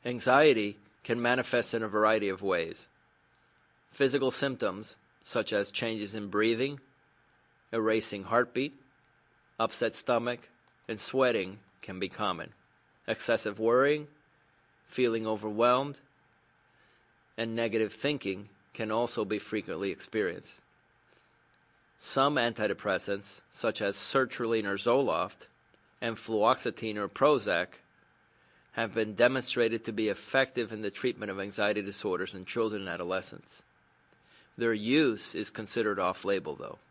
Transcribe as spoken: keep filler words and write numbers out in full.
Anxiety can manifest in a variety of ways. Physical symptoms, such as changes in breathing, a racing heartbeat, upset stomach, and sweating, can be common. Excessive worrying, feeling overwhelmed, and negative thinking can also be frequently experienced. Some antidepressants, such as sertraline or Zoloft, and fluoxetine or Prozac, have been demonstrated to be effective in the treatment of anxiety disorders in children and adolescents. Their use is considered off-label, though.